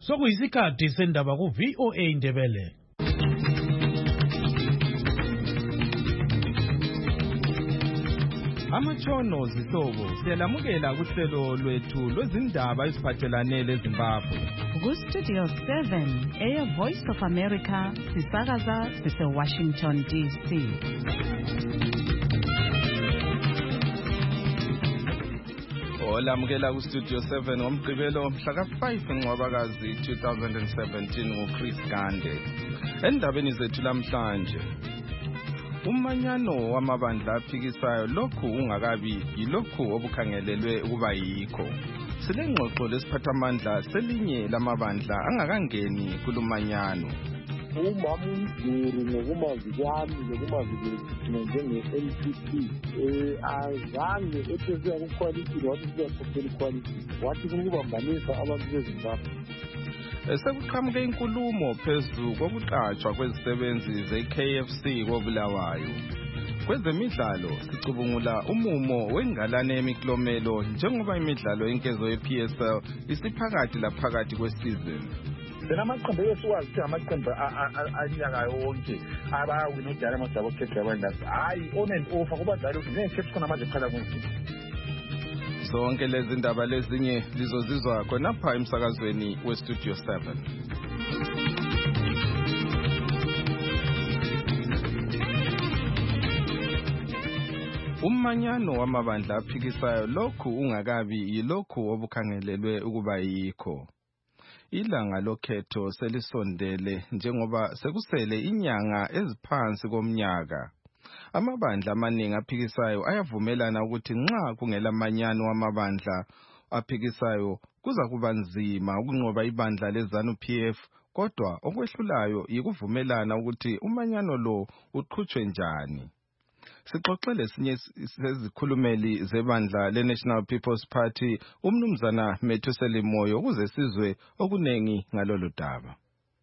Sokuyisikhathi sendaba ku-VOA Indebele. Amatshono zihlobo siyalamukela kuhlelo lwethu lwezindaba eziphathelane leZimbabwe. Ku-Studio 7 Air Voice of America sisakaza sise-Washington DC. Olamukela ku-Studio 7 ngomgqibelo mhla ka-5 Ncwabakazi 2017 nguChris Gande. Endabeni zethu lamhlanje, umanyano wamabandla aphikisayo lokhu ungakabi yilokhu obukhangelelwe ukuba yikho. Silengxoxo lesiphathamandla selinye lamabandla angakangeni kulumanyano. Umama uMduru ngokumazi kwami nokumazi kwethu njenge-NPP azange ethezeka kukhwalithi wathi kuyakhokhela ikhwalithi wathi ukubambanisa abantu beZimbabwe. Sekuqhamuke inkulumo phezu kokuqatshwa kwezisebenzi ze-KFC koBulawayo. Kwezemidlalo sicubungula umumo wengalane yemiklomelo njengoba imidlalo yenkezo ye-PSL isiphakathi laphakathi kwesizini. Amaqembu esiwazi ukuthi amaqembu anyaka yonke abawina udala amadaba okhetha abandla hayi on and off kubadlali ukuthi ngekhethi khona manje qhala kunzima. Zonke lezi ndaba lezinye lizozizwa khonapha emsakazweni weStudio 7. Umanyano wamabandla aphikisayo lokhu ungakabi yilokhu obukhangelelwe ukuba yikho. Ilanga lokhetho selisondele njengoba sekusele inyanga eziphansi komnyaka. Amabandla amaningi aphikisayo ayavumelana ukuthi nxa kungelamanyano wamabandla aphikisayo kuza kuba nzima ukunqoba ibandla leZANU-PF, kodwa okwehlulayo yikuvumelana ukuthi umanyano lo uqhutshwe njani. Sixoxele sinye sezikhulumeli zebandla leNational People's Party umnumzana Methuseli Moyo ukuze sizwe okunengi ngalolu daba.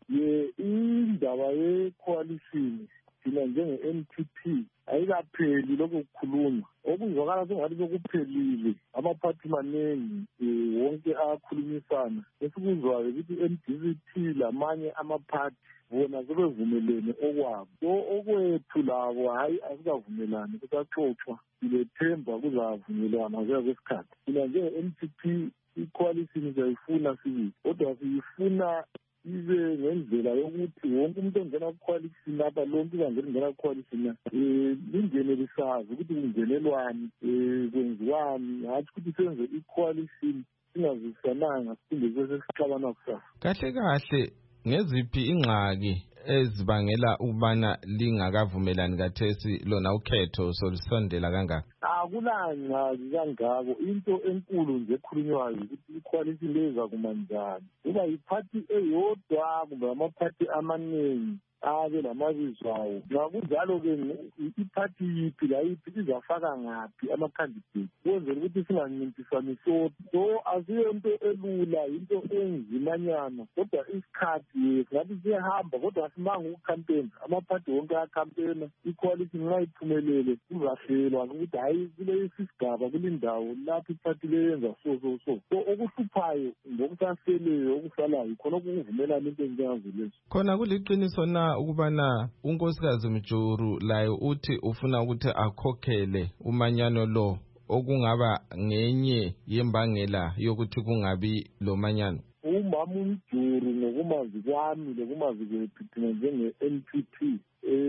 Indaba ye-coalition thina njenge-NPP ayikapheli lokho kukhulunywa. Okuzwakala sengathi sokuphelile, amaphathi manengi wonke ayakhulumisana. Esikuzwayo ukuthi NDC lamanye amaphathi bona sebevumelene okwabo. So okwethu labo hayi asikavumelani kusaxoxwa, silethemba kuzavunyelwana kwesikhathi. Thina njenge-NPP i-coalition siyayifuna sibili, kodwa siyifuna ibe ngendlela yokuthi wonke umuntu ongena ku-coalition lapha lonke ingena ku-coalition lingene lisazi ukuthi kungenelwani, kwenziwani, hathi ukuthi senze i-coalition singazisananga siphinde sesixabana kusasa. Kahle kahle ngeziphi ingxaki ezibangela ukubana lingakavumelani kathesi lona ukhetho solisondela kangaka? Akunangxaki kangako. Into enkulu nje ekhulunywayo ukuthi i-coalition leza kuma njani. Kuba yiphathi eyodwa kumbe amaphathi amaningi abe lamabizo awo. Ngakunjalo-ke iphathi yiphi layiphi izafaka ngaphi amakhandidate ukwenzela ukuthi singancintisani sodwa. So asiyo into elula, into enzimanyana, kodwa isikhathi singathi siyahamba kodwa asimanga ukukhampena. Amaphathi wonke ayakhampena, i-coalition nxa iphumelele kuzahlelwa ukuthi hayi kule sigaba kulindawo lapho iphathi leyenza so. So okuhluphayo ngokusaseleyo okusalayo khona ukuvumelana into enjengazo lezo. Khona kuliqiniso na ukubana unkosikazi Mjuru layo uthi ufuna ukuthi akhokhele umanyano lo okungaba ngenye yembangela yokuthi kungabi lo manyano? Umama uMjuru ngokumazi kwami nokumazi kwethu thina njenge-NPP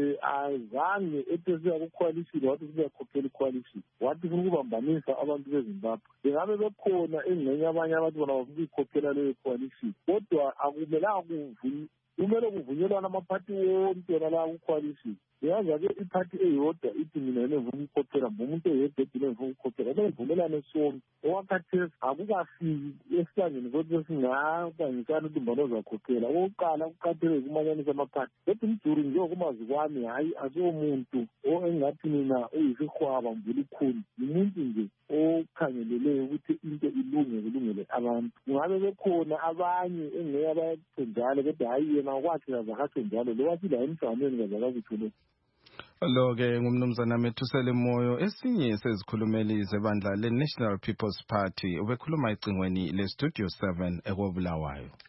azange ethezeka ku-coalition wathi kuyakhokhela i-coalition, wathi ufuna ukubambanisa abantu beZimbabwe. Bengabe bekhona engxenye abanye abantu bona bafuna ukuyikhokhela leyo coalition, kodwa akumelanga kumele kuvunyelwana amaphathi wonke wona la ku-coalition. Yaza-ke iphathi eyodwa ithi mina ngifuna ukukhokhela, umuntu oyedwa ethi ngifuna ukukhokhela, bevumelane sonke. Okwakhathesi akukafiki esihlandleni sokuthi sesingabangisana ukuthi mbani ozakhokhela. Okokuqala kuqathelwe kumanyanisa amaphathi. Kodwa uMjuru njengokumazi kwami hayi asiwomuntu engathi mina uyisihwaba mvula ikhulu, umuntu nje okhangeleleyo ukuthi into kulungele abantu. Kungabe bekhona abanye engeke abatsho njalo, kodwa hayi yena kwakhe kazakatsho njalo, lo wathi la emhlanganweni kazakakutsho lo. Lo-ke ngumnumzana Methuseli Moyo, esinye sezikhulumeli zebandla leNational People's Party, ubekhuluma ecingweni leStudio 7 eKobulawayo.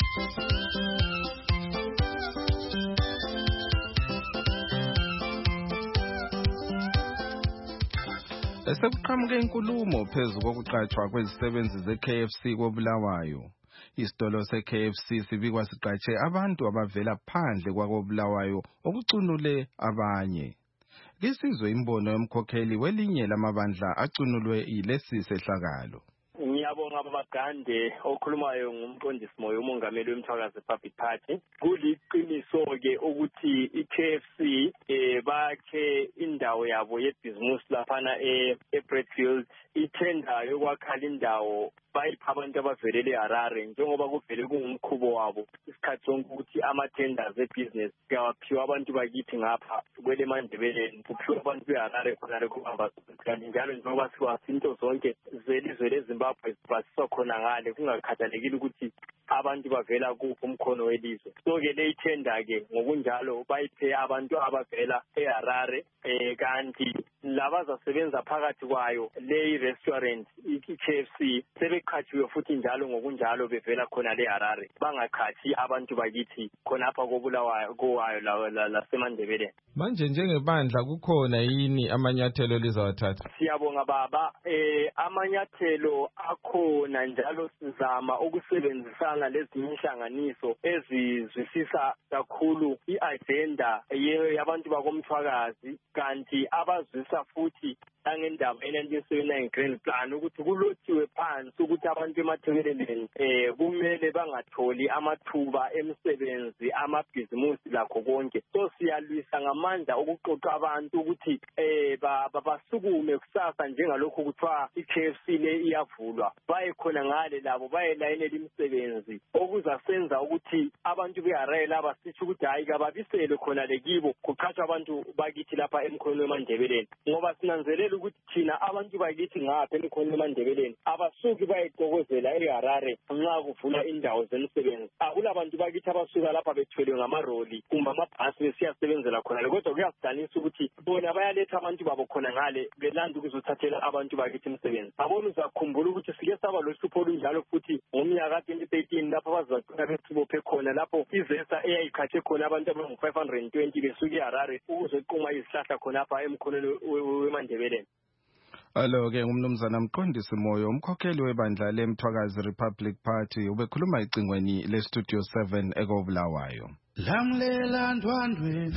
Sekuqhamuke inkulumo phezu kokuqatshwa kwezisebenzi ze-KFC koBulawayo. Isitolo se-KFC sibikwa siqatshe abantu abavela phandle kwakoBulawayo okucunule abanye. Lisizwe imbono yomkhokheli welinye lamabandla acunulwe yilesi sehlakalo. Ngiyabonga babagande okhulumayo ngumqondisi moyo umongameli wemthwakazi Public Party. Kuliqiniso ke ukuthi iKFC bakhe indawo yabo yebhizimusi laphana eBredfield ithenda yokwakha indawo bayipha abantu abavelele eHarare njengoba kuvele kungumkhubo wabo isikhathi sonke ukuthi ama-tenders e-business kuyaphiwa abantu bakithi ngapha kwele Mandebeleni kuphiwa abantu beHarare khonale kubamba kanti njalo njengoba sikwasinto zonke zelizwe leZimbabwe basiswa khona ngale kungakhathalekile ukuthi abantu bavela kuphi umkhono welizwe. So-ke le ithenda-ke ngokunjalo bayiphe abantu abavela eHarare kanti labazasebenza phakathi kwayo le restaurant i-KFC sebeqhatshiwe futhi njalo ngokunjalo bevela khona le Harare bangakhathi abantu bakithi khonapha koBulawayo laseMandebeleni. Manje njengebandla kukhona yini amanyathelo lizawathatha? Siyabonga baba, amanyathelo akhona njalo sizama ukusebenzisana lezinye inhlanganiso ezizwisisa kakhulu i-agenda yabantu bakomthwakazi kanti abazwisa futhi angendaba ye-1979 Grand Plan ukuthi kulothiwe phansi ukuthi abantu emathekeleleni kumele bangatholi amathuba emisebenzi amabhizimusi lakho konke. So siyalwisa ngamandla ukuqoqa abantu ukuthi basukume kusasa njengalokho kuthiwa iKFC le iyavulwa baye khona ngale labo bayelayinela imisebenzi okuzasenza ukuthi abantu beHarare laba sithi ukuthi hayi kababisele khona lekibo kuqhathwa abantu bakithi lapha emkhonweni weMandebeleni ngoba sinanzelela ukuthi thina abantu bakithi ngapha emkhonweni weMandebeleni abasuki bayeqokozela eHarare nxa kuvula indawo zemisebenzi. Akulabantu bakithi abasuka lapha bethwelwe ngamaroli kumbe amabhasi besiyasebenzela khona kodwa kuyasidanisa ukuthi bona bayaletha abantu babo khona ngale belanda ukuzothathela abantu bakithi imisebenzi. Abona uzakhumbula ukuthi sike saba lohlupho olunjalo futhi ngomnyaka 2013 lapho bazaqina besibophe khona lapho izesa eyayikhathe khona abantu abangu-520 besuka eHarare ukuzoquma izihlahla khonapha emkhonweni weMandebeleni. Alo-ke ngumnumzana Mqondisi Moyo umkhokheli webandla leMthwakazi Republic Party ubekhuluma icingweni leStudio 7 ekoBulawayo. Lamlela ndwandwe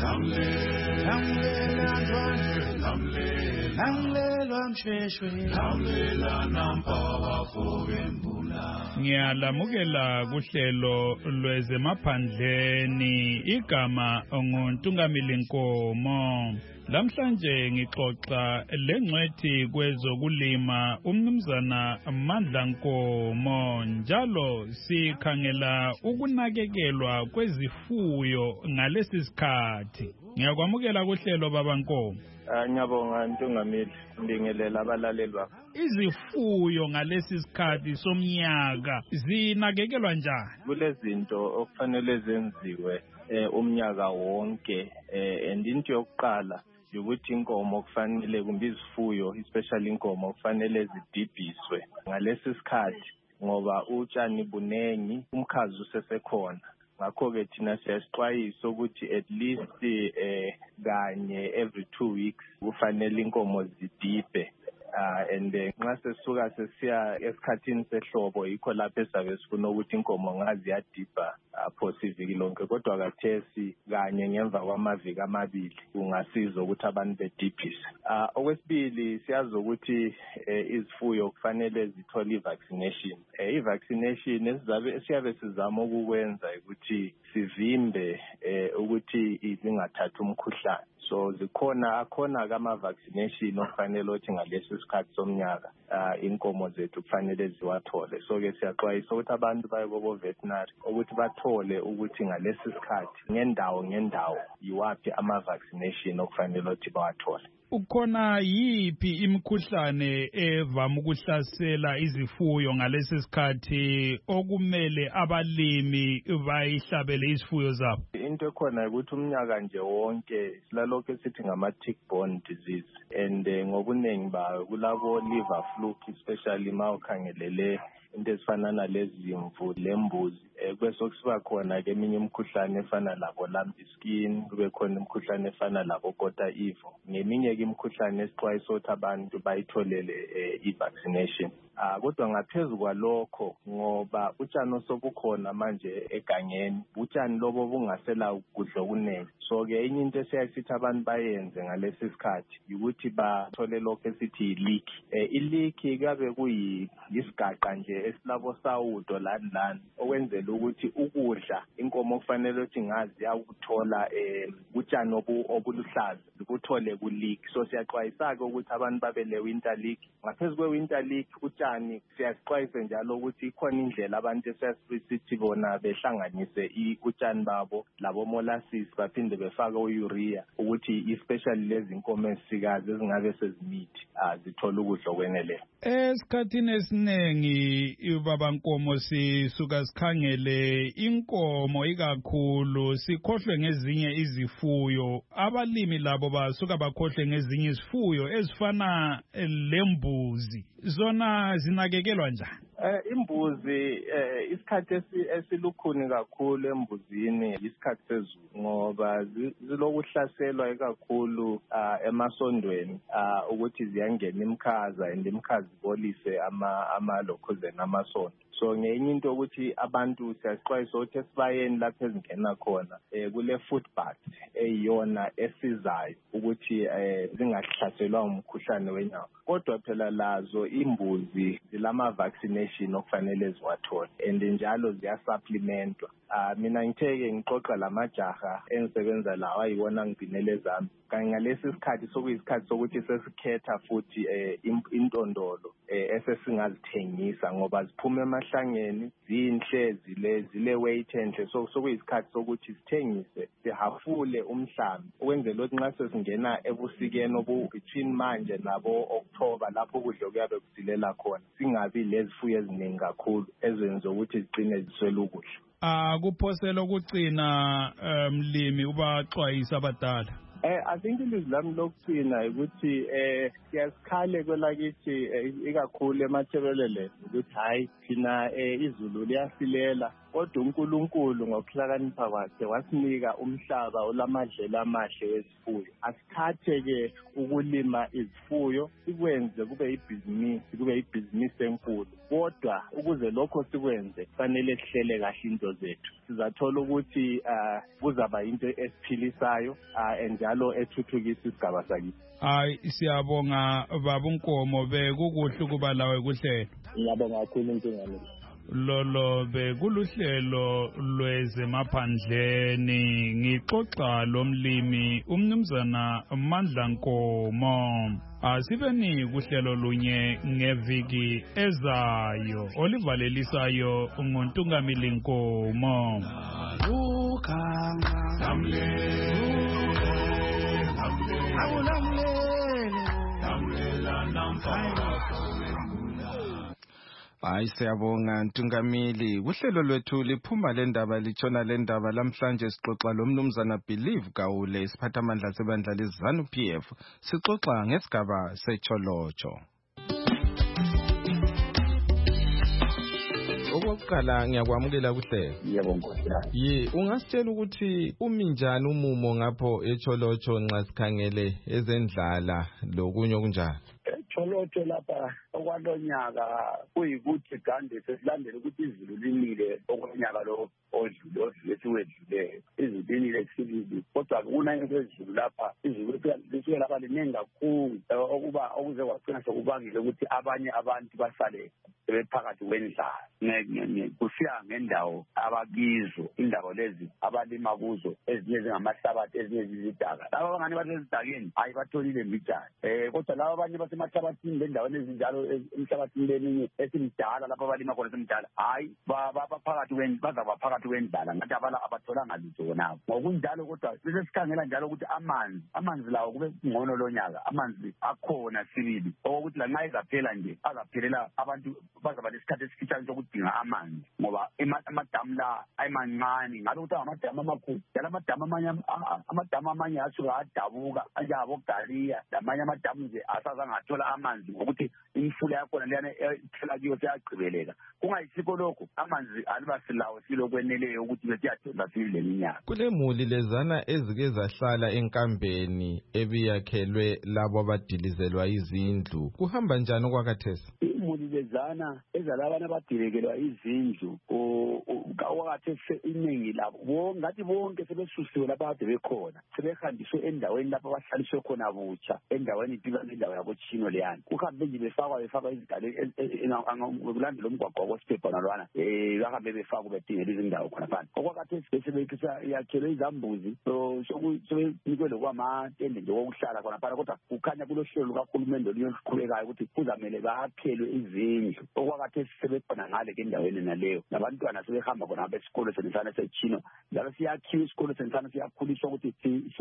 lamlela mshweshwe lamlela nampaba fobembula. Ngiyalamukela kuhlelo lwezemaphandleni igama nguNtungamili Nkomo. Lamhlanje ngixoxa lengcwethi kwezokulima umnumzana Mandla Nkomo njalo sikhangela ukunakekelwa kwezifuyo ngalesi sikhathi. Ngiyakwamukela kuhlelo baba Nkomo. Ngiyabonga Ntungamili, ngibingelela abalaleli bakho. Izifuyo ngalesi sikhathi somnyaka zinakekelwa njani? Kulezinto okufanele zenziwe umnyaka wonke and into yokuqala ukuthi inkomo kufanele kumbe izifuyo especially inkomo kufanele zidibhiswe ngalesi sikhathi ngoba utshani bunengi umkhazi usesekhona. Ngakho-ke thina siyasixwayisa ukuthi at least kanye every 2 weeks kufanele inkomo zidibhe. And nxa sesuka sesiya esikhathini sehlobo yikho lapho esabe sifuna ukuthi inkomo ngazi yadibha phose iviki lonke kodwa kathesi kanye ngemva kwamaviki amabili kungasiza ukuthi abantu bedibhise. Okwesibili siyazi ukuthi izifuyo kufanele zithole i-vaccination. I-vaccination siyabe sizama ukukwenza ukuthi sivimbe ukuthi zingathathi umkhuhlane. So akhona kama-vaccination ofanele ukuthi ngalesi sikhathi somnyaka inkomo zethu kufanele ziwathole. So-ke siyaxwayisa ukuthi abantu baye kobo-veterinary ukuthi bathole ukuthi ngalesi sikhathi ngendawo yiwaphi ama-vaccination okufanele ukuthi bawathole. Ukhona yiphi imikhuhlane evama ukuhlasela izifuyo ngalesi sikhathi okumele abalimi bayihlabele izifuyo zabo? into ekhona ukuthi umnyaka nje wonke silalokho esithi ngama-tick-borne disease and ngobuningi bayo kulabo liver fluke especially ma ukhangelele into ezifana nalezimvu lembuzi bese kusiba khona ke eminye imikhuhlane efana labo lumpy skin, kube khona imikhuhlane efana labo kota ivo, neminye ke imikhuhlane esixwayiso ukuthi abantu bayitholele i-vaccination. Kodwa ngaphezulu kwalokho ngoba utshani osobukhona manje egangeni utshani lobo bungasela ukudla okuningi, so ke enye into esiyasithi abantu bayenze ngalesi sikhathi ukuthi bathole lokho esithi yi-leak. I-leak kabe kuyisigaqa nje esilabo sawudo lani okwenzela ukuthi ukudla inkomo kufanele ukuthi ngazi yakuthola utshani obuluhlaza kuthole ku-leak. So siyaxwayisa-ke ukuthi abantu babe le-winter leak. Ngaphezu kwe-winter leak utshani siyasixwayise njalo ukuthi ikhona indlela abantu esiyasithi bona behlanganise utshani babo labo molasses baphinde befake u-urea ukuthi especially lezi inkomo ezisikazi ezingabe sezimithi zithole ukudla okweneleyo. Esikhathini esiningi baba Nkomo sisuka sikhangele inkomo ikakhulu sikhohlwe ngezinye izifuyo, abalimi labo basuka bakhohlwe ngezinye izifuyo ezifana lembuzi, zona zinakekelwa njani? Imbuzi isikhathi esilukhuni kakhulu embuzini isikhathi sezulu ngoba zilokuhlaselwa kakhulu emasondweni ukuthi ziyangena imikhaza and imikhaza ibolise amalokhuzeni amasondo. So ngenye into ukuthi abantu siyasixwayisa ukuthi esibayeni lapho ezingena khona kule footbath eyiyona esizayo ukuthi zingahlaselwa umkhuhlane wenyawo. Kodwa phela lazo imbuzi zilama-vaccination okufanele ziwathole and njalo ziyasupplementwa. Mina ngitheke ngixoxa lamajaha engisebenza lawa ayiwona ngibinele zami kanye ngalesi sikhathi sokuyisikhathi sokuthi sesikhetha futhi intondolo esesingazithengisa ngoba ziphuma emahlangeni zinhle zile weight enhle, so sokuyisikhathi sokuthi sithengise sihafule umhlambi ukwenzela ukuthi nxa sesingena ebusikeni between manje nabo October lapho ukudla kuyabe kusilela khona singabi lezifuyo eziningi kakhulu ezenza ukuthi zigcine ziswele ukudla. Kuphosela ukugcina mlimi ubaxwayisa abadala. I think ilizwi lami lokugcina ukuthi siyasikhale kwelakithi ikakhulu emathebelele ukuthi hayi thina izulu liyasilela kodwa uNkulunkulu ngokuhlakanipha kwakhe wasinika umhlaba olamadlelo amahle wezifuyo. Asithathe-ke ukulima izifuyo sikwenze kube ibhizinisi enkulu, kodwa ukuze lokho sikwenze kufanele sihlele kahle into zethu. Sizathola ukuthi kuzaba into esiphilisayo njalo ethuthukisa isigaba sakithi. Siyabonga baba Nkomo, bekukuhle ukuba lawe kuhlelo. Ngiyabonga kakhulu Ntungane. Lolo bekuluhlelo lwezemaphandleni ngixoxa lomlimi umnumzana Mandla Nkomo. Asibeni kuhlelo lunye ngeviki ezayo olivalelisayo nguNtungamili Nkomo. Hayi siyabonga Ntungamili. Kuhlelo lwethu liphuma lendaba litshona lendaba lamhlanje sixoxa lomnumzana Believe Gawule isiphathamandla sebandla leZanu PF. Sixoxa ngesigaba secholotsho. Okokuqala ngiyakwamukela kuhle. Yebo Nkosi. Ungasitshela ukuthi uminjani umumo ngapho echolotsho nxa sikhangele ezendlala lokunye okunjani? Echolotsho lapha okwalonyaka kuyikuthi kanti sesilandela ukuthi izulu linile okwanyaka lo odlule esiwedluleyo. Izulu linile sibili kodwa kunayinto ezulu lapha izulu lisuke lapha liningi kakhulu okuze kwagcina sekubangile ukuthi abanye abantu basale bephakathi kwendlala. Kusiya ngendawo abakizo, indawo lezi abalima kuzo ezinye zingamahlabathi ezinye zizidaka. Laba abangani basezidakeni hayi batholile mbijana. Kodwa laba abanye basemahlabathini lendaweni ezinjalo emhlabathini leminye esimdala lapha abalima khona esimdala hayi bazaba phakathi kwendlala ngathi abatholanga lutho khonapho. Ngokunjalo kodwa sesikhangela njalo ukuthi amanzi lawo kube ngcono lonyaka, amanzi akhona sibili okokuthi lanxa ezaphela nje azaphelela abantu bazaba lesikhathi esifitshane sokuthi ukudinga amanzi ngoba amadamu la ayemancane ngabe ukuthi amadamu amakhulu njalo amadamu amanye asuka adabuka anjengabo Galiya lamanye amadamu nje asazangathola amanzi ngokuthi imfula yakhona leyana ethela kiyo seyagqibeleka kungayisikho lokho amanzi alibasilawo silokweneleyo ukuthi besiyadonsa sile minyaka. Kule muli lezana ezike zahlala enkambeni ebiyakhelwe labo abadilizelwa izindlu kuhamba njani okwakathesi? Imuli lezana ezalabana abadilekelwa izindlu okwakathesi iningi labo ngathi bonke sebesusiwe lapha kade bekhona sebehandiswe endaweni lapho abahlaliswe khona butsha endaweni idibane indawo yabo Chino leyana uhambe nje befakwa izigale kulandela umgwaqo wosiphepa nalwana bahambe befakwa bedingela izindawo khona phansi okwakathesi sebekisa yakhelwe izambuzi sokunikwe lokwamatende nje wokuhlala khona phana kodwa kukhanya kulohlelo lukahulumende oluyoqhubekayo ukuthi kuzamele bakhelwe izindlu okwakathesi sebekhona ngale ke endaweni naleyo nabantwana sebehamba khona besikolo senisana seChino njalo siyakhiwa isikolo senisana siyakhuliswa ukuthi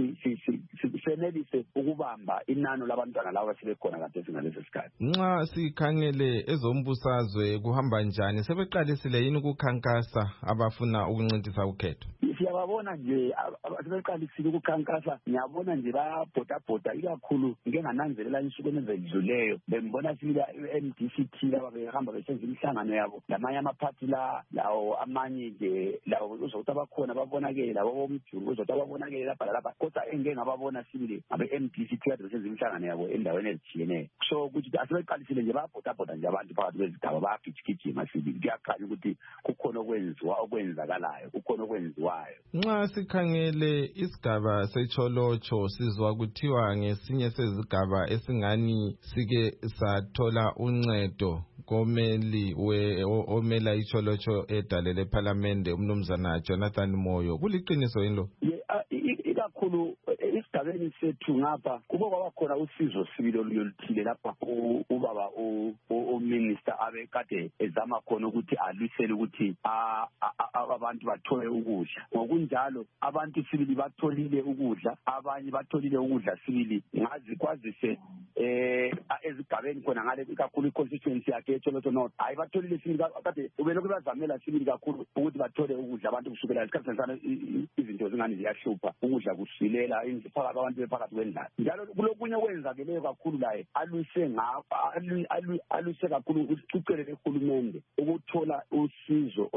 senelise ukubamba inano labantwana laba sebekhona kathesi ngalesi sikhathi. Nxa sikhangele ezombusazwe kuhamba njani sebeqalisile yini ukukhankasa abafuna ukuncintisa ukhetho? Siyababona nje sebeqalisile ukukhankasa ngiyabona nje bayabhodabhoda ikakhulu ngike ngananzelela insuku ezedluleyo bembona sibila MDCT laba behamba besenza imihlangano yabo lamanye amaphathi lawo amanye nje lawo uzokuthi abakhona babonakele labo bomjulu uzokuthi ababonakele lapha kodwa engeke ngababona sibili ngabe MDCT kade besenza imihlangano yabo endaweni ezitshiyeneyo so ukuthi asebeqalisile nje bayabhodabhoda nje abantu phakathi kwezigaba bayagijigijima sibili kuyakhanya ukuthi kukhona okwenzakalayo kukhona okwenziwayo. Nxa sikhangele isigaba seCholocho sizwa kuthiwa ngesinye sezigaba esingani sike sathola uncedo komeli omela iCholocho edalele eParliament umnumzana Jonathan Moyo kuliqiniso yini lo? Ikakhulu isigabeni sethu ngapha kube kwabakhona usizo sibili oluyoluthile lapha ubaba uminister abekade ezama khona ukuthi alwisele ukuthi abantu bathole ukudla ngokunjalo abantu sibili batholile ukudla abanye batholile ukudla sibili ngazi kwazise ezigabeni khona ngale kakhulu iconstituency yakhe eCholocho North hayi batholile sibili kade ubelokhu bazamela sibili kakhulu ukuthi bathole ukudla abantu kusukela isikhathi sensana izinto zingani ziyahlupha ukudla kusilela phakathi abantu bephakathi kwendlala njalo kulokunye kwenzakeleyo kakhulu laye alwise ngapha alwise kakhulu ukucicele lehulumende ukuthola usizo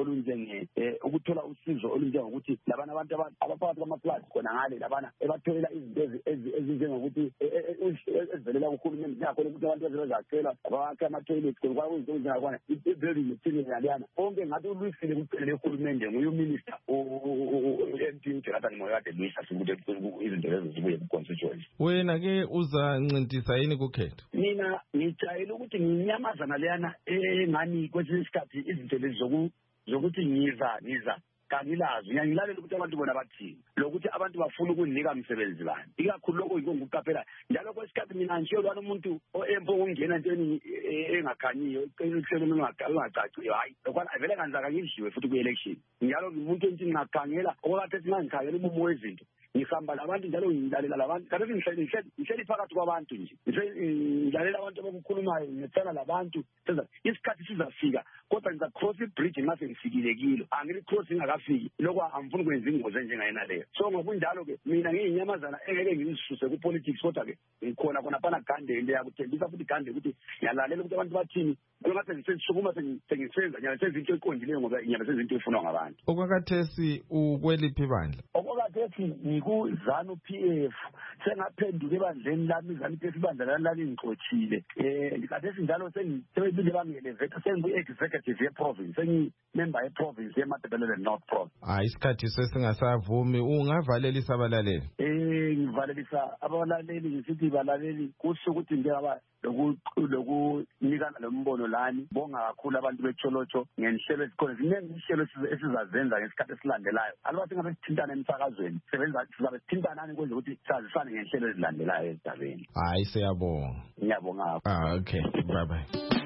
olunjengokuthi labana abantu abaphakathi kwamaplazi khona ngale labana ebatholela izinto ezinjengokuthi ezivelela kuhulumende nyakhona ukuthi abantu bezacela abakhe ama-toilet kwakuyizinto ezinjengakwana i-building material yaliyana konke ngathi ulwisile kucele lehulumende nguye uminister u-MP uJonathan Moyo kade lwisa ukuthi izinto lezo zibuye ku-constituency. Wena-ke uzancintisa yini kukhetho? Mina ngijayele ukuthi nginyamazana leyana engani kwesinye isikhathi izinto lezi zokuthi ngiza kangilazi ngiyayilalela ukuthi abantu bona bathini lokuthi abantu bafuna ukunika umsebenzi bani ikakhulu lokho yiko ngikuqaphela njalo kwesikhathi mina ngisho lwana umuntu oempo ungena entweni engakhanyiyo ihlelo engacaciyo hayi lokho vele kanzaka ngidliwe futhi ku-election njalo umuntu enthi ngingakhangela okade singangikhangela umumo wezinto ngihamba labantu njalo ngilalela labantu kanti ngihleli phakathi kwabantu nje ngilalela abantu abakukhulumayo ngithana labantu senza isikhathi sizafika kodwa ngiza cross ibridge ngase ngifikile kilo angili cross ingakafiki lokho angifuni kwenza ingozi enjengayena leyo so ngokunjalo ke mina ngiyinyamazana engeke ngizisuse ku politics kodwa ke ngikhona khona phana gande into yakuthembisa futhi gande ukuthi ngiyalalela ukuthi abantu bathini ngase ngisesukuma sengisenza ngiyasenza into eqondileyo ngoba ngiyasenza into efunwa ngabantu. Okwakathesi ukweliphi bandla? Okwakathesi ku-ZANU PF sengaphenduka ebandleni lami iZANU PF ibandla lami ngixothile ngikathesi njalo sebebile bangieleveta sengiku-executive ye-province sengimember ye-province yeMatabeleland North Province. Hayi isikhathi sesingasavumi ungavalelisa abalaleli? Ngivalelisa abalaleli ngisithi balaleli kuhle ukuthi njengaba lokunikana lombono lani bonga kakhulu abantu beCholocho ngenhlelo ezikhona ziningi inhlelo esizazenza ngesikhathi esilandelayo alubathi ngabe sithintana emsakazweni sizabe sithintanani kwenza ukuthi sazisane ngenhlelo ezilandelayo ezidabeni. Hayi siyabonga. Ngiyabonga. Okay, bye bye.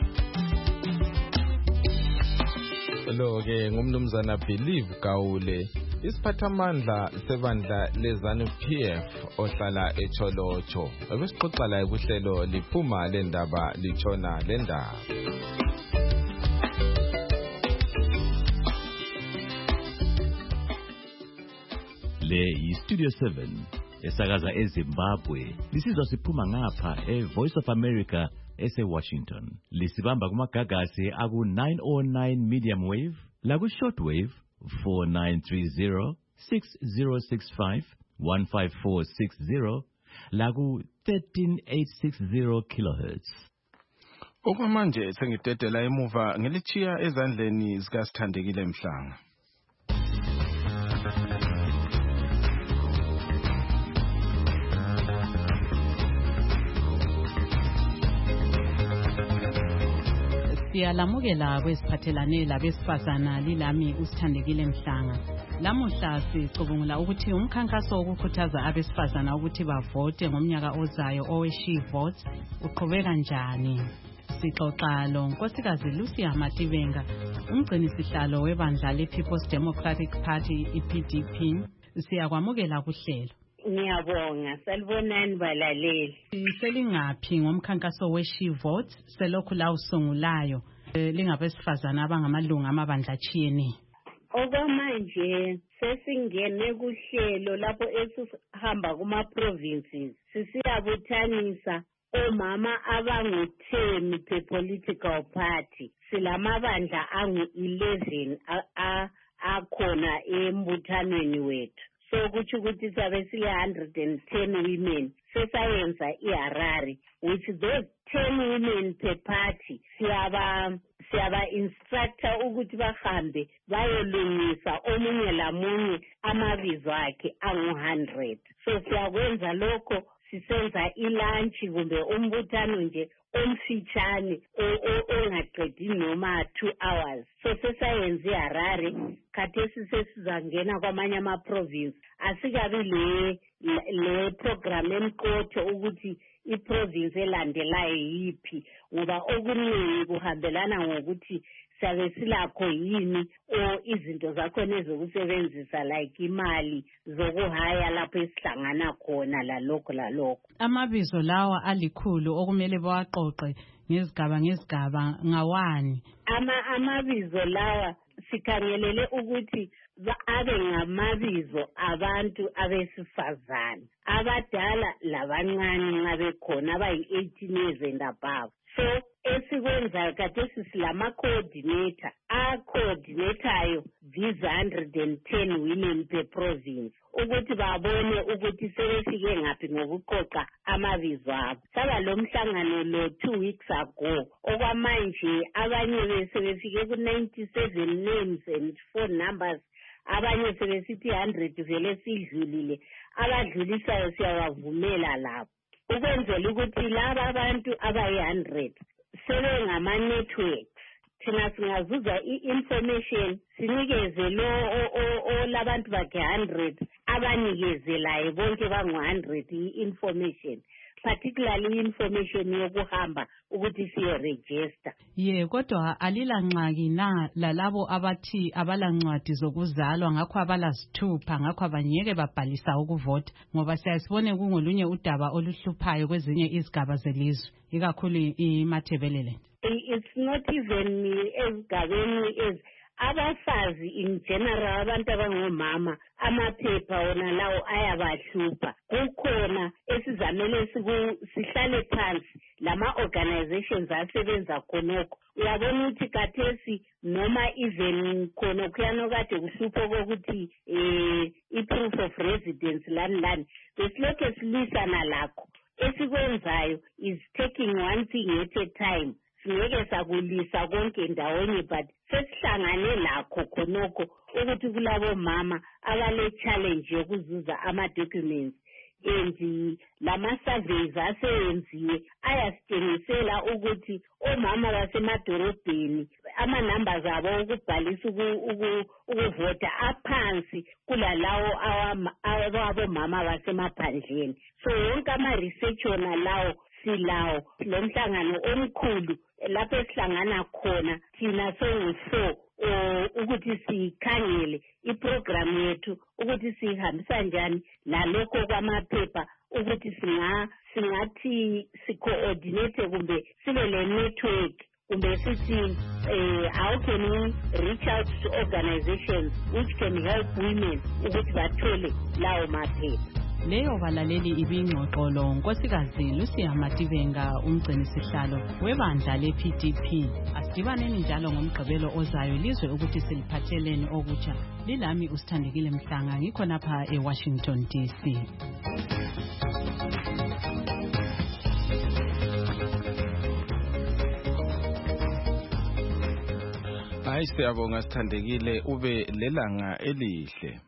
Lo-ke ngumnumzana Believe Gawule isiphathamandla sebandla leZANU PF ohlala eCholocho ebesixoxa laye kuhlelo liphuma lendaba litshona lendaba. Le yi-Studio 7 esakaza eZimbabwe. Lisizwa siphuma ngapha Voice of America ese-Washington. Lisibamba kumagagasi aku-909 medium wave laku-shortwave 4930 6065 15460 laku-13860 kilohertz. Okwamanje sengidedela emuva ngelichiya ezandleni zikaSithandekile Mhlanga. Siyalamukela kwesiphathelane labesifazana lilami uSithandekile Mhlanga. Lamuhla sicubungula ukuthi umkhankaso wokukhuthaza abesifazana ukuthi bavote ngomnyaka ozayo owe-She Votes uqhubeka njani. Sixoxa lo Nkosikazi Lucia Mativenga, umgcini sihlalo webandla le-People's Democratic Party iPDP. Siyakwamukela kuhlelo. Ngiyabonga, salibonani balaleli. Selingaphi ngomkhankaso we-She Votes selokhu la usungulayo lingabesifazana abangamalunga amabandla achiyene? Okwamanje sesingene kuhlelo lapho esihamba kuma-provinces sisiyabuthanisa omama abangu-10 per political party. Silamabandla angu-11 akhona embuthanweni wethu. So kutsho ukuthi sabe sile 110 women sesayenza iHarare, which those 10 women per party siyaba instructor ukuthi bahambe bayolungisa omunye lamunye amabizo akhe angu-100. So siyakwenza lokho sisenza ilunch kumbe umbuthano nje omfitshane ongaqedi noma 2 hours. So sesayenza iHarare, khathesi sesizangena kwamanye ama-province. Asikabi le program emqotho ukuthi i-province elandelayo yiphi, ngoba okuningi kuhambelana ngokuthi sabe silakho yini o izinto zakhona ezokusebenzisa like imali zokuhaya lapho esihlangana khona lalokho. Amabizo lawa alikhulu okumele bawaqoqe ngezigaba ngawani? Amabizo lawa sikhangelele ukuthi abe ngamabizo abantu abesifazane abadala labancane nxa bekhona abayi-18 years and above. So esikwenzayo kade silama-coordinator a-coordinator these 110 women per province ukuthi babone ukuthi sebefike ngaphi ngokuqoqa amabizo abo. Saba lo mhlangano lo 2 weeks ago. Okwamanje abanye sebefike ku-97 names and phone numbers. Abanye sebesithi 100 vele sidlulile. Abadlulisayo siyawavumela lapho ukwenzela ukuthi laba abantu abayi-100 sebengama-networks. Thina singazuza i-information sinikeze lo olabantu bakhe 100 abanikezelayo bonke bangu-100 i-information, particularly information yokuhamba ukuthi siye-register. Kodwa alilanxaki na lalabo abathi abalancwadi zokuzalwa ngakho abalazithupha ngakho abanyeke babhalisa ukuvota, ngoba siyasibone kungolunye udaba oluhluphayo kwezinye izigaba zelizwe ikakhulu iMathebelele. It's not even ezigabeni abafazi in general, abantu abangomama amaphepha wona lawo ayabahlupha. Kukhona esizamele sihlale phansi lama-organizations asebenza khonokho. Uyabona ukuthi kathesi noma even khona kuyano kade kuhlupho kokuthi i-proof of residence lani besilokhu silwisana lakho. Esikwenzayo is taking one thing at a time. Singeke sakulisa konke ndawonye, but sesihlangane lakho khonokho ukuthi kulabo mama abale challenge yokuzuza ama-documents. And lama-surveys aseyenziwe ayasitshengisela ukuthi omama basemadorobheni ama-numbers abo ukubhalisa ukuvota aphansi kulalawo abomama basemaphandleni. So wonke ama-research wona lawo silawo. Lo mhlangano omkhulu lapho esihlangana khona thina songu-4 ukuthi sikhangele iprogram yethu ukuthi sihambisa njani lalokho kwamaphepha ukuthi singathi si-coordinate kumbe sibe le network kumbe sithi how can we reach out to organizations which can help women ukuthi bathole lawo maphepha. Leyo balaleli ibingxoxo lo Nkosikazi Lucia Mativenga umgcini sihlalo webandla le-PDP. Asidibaneni njalo ngomgqibelo ozayo lizwe ukuthi siliphatheleni okutsha. Lilami uSithandekile Mhlanga ngikho lapha eWashington DC. Hayi siyabonga Sithandekile ube lelanga elihle.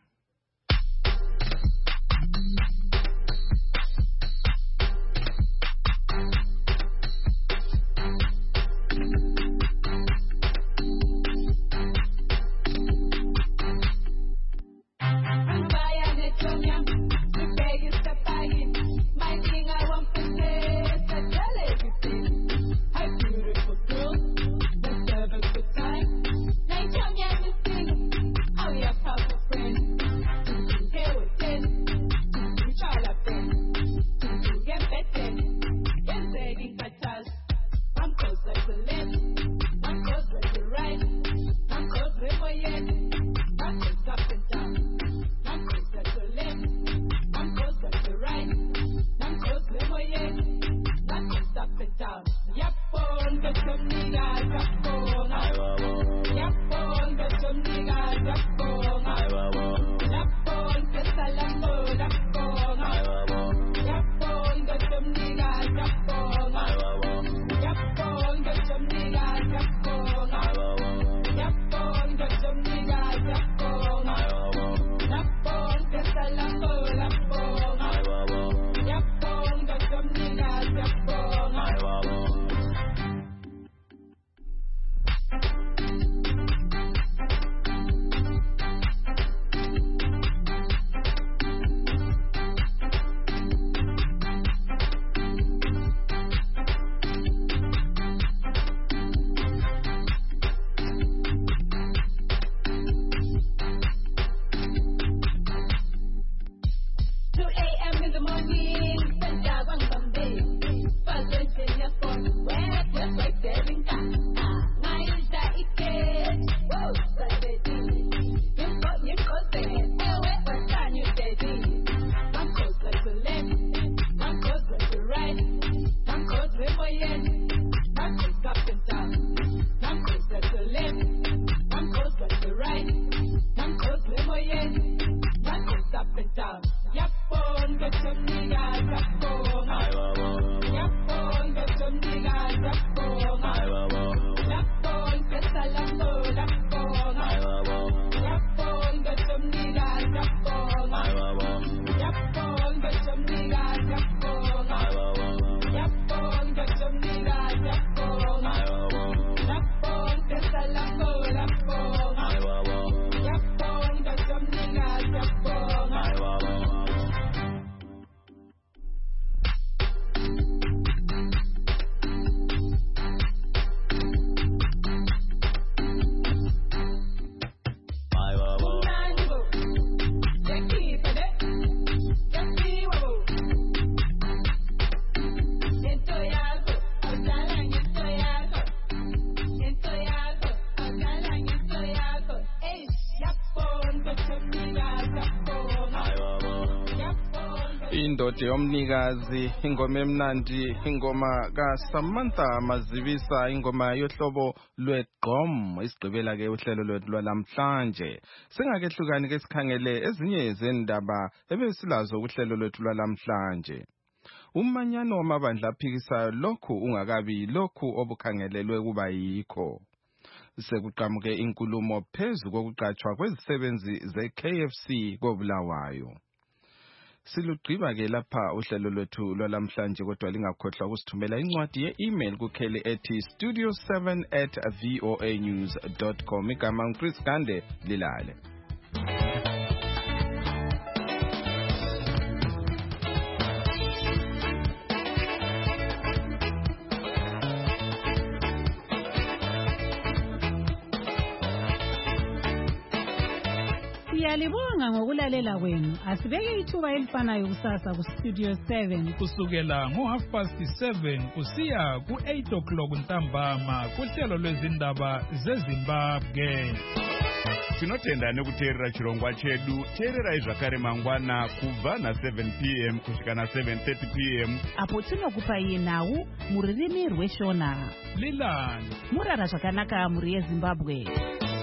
Indodi yomnikazi ingoma emnandi ingoma kaSamantha Mazibisa ingoma yohlobo lweGqom isigqibela ke uhlelo lwethu lwalamhlanje singakehlukani ke sikhangele ezinye zendaba ebesilazo uhlelo lwethu lwalamhlanje. Umanyano wamabandla aphikisayo lokhu ungakabi lokhu obukhangelelwe kuba yikho. Sekuqhamuke inkulumo phezu kokuqatshwa kwezisebenzi ze-KFC koBulawayo. Silugqiba ke lapha uhlelo lwethu lwalamhlanje kodwa lingakhohlwa ukusithumela incwadi ye-email kukheli ethi studio7@voanews.com. Igama Chris Gande lilale. Siyalibonga ngokulalela kwenu. Asibeke ithuba elifanayo kusasa kuStudio 7 kusukela ngo7:30 kusiya ku8 ntambama kuhlelo lwezindaba zeZimbabwe. Tinotenda nekuteerera chirongwa chedu. Teererai zvakare mangwana kubva na7 p.m. kusvika na7:30 p.m. apo tinokupai nhau mururimi rweshona. Lilani murara zvakanaka muri yeZimbabwe.